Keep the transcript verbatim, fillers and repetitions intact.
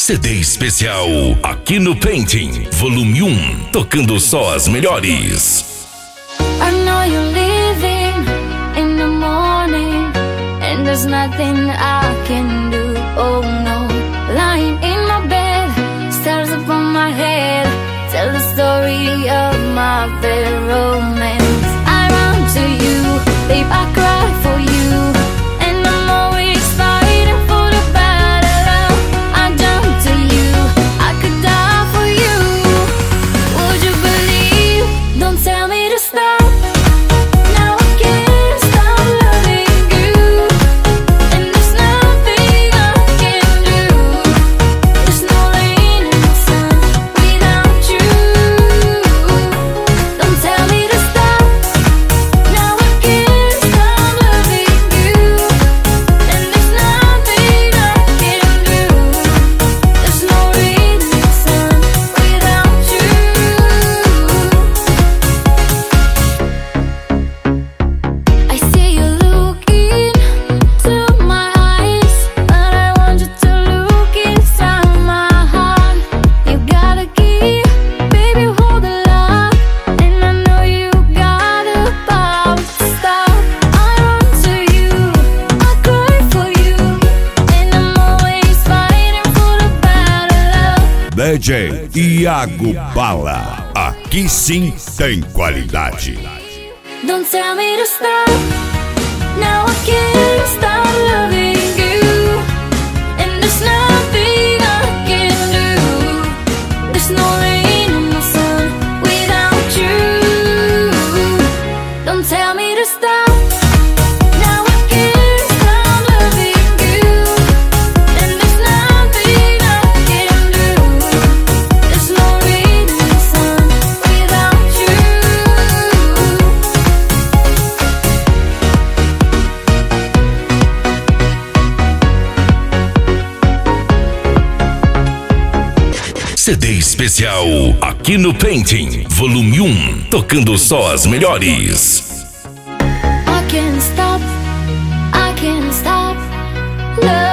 C D especial aqui no Painting, volume um, tocando só as melhores. I know you're leaving in the morning, and there's nothing I can do. Oh no, lying in my bed, stars upon my head, tell the story of my bad romance. I run to you, babe, I cry for you, and I'm always fighting for the battle. I jump to you, I could die for you. Would you believe? Don't tell me to stop. Now I can't stop loving you, and there's nothing I can do. There's no rain in the sun without you. Don't tell me to stop. Now I can't stop loving you, and there's nothing I can do. There's no rain in the sun without you. I see you looking to my eyes, but I want you to look inside my heart. You got a key, baby, hold the lock, and I know you got a power to stop. I run to you, I cry for you, and I'm always fighting for the battle. D J Iago Bala, aqui sim tem qualidade. Don't tell me to stop. Now I can't stop loving you, and there's nothing I can do. There's no rain in the sun without you. Don't tell me to stop. Now I can't stop loving you, and there's nothing I can do. There's no rain in the sun without you. C D especial aqui no Painting, volume um, tocando só as melhores. I can't stop, I can't stop loving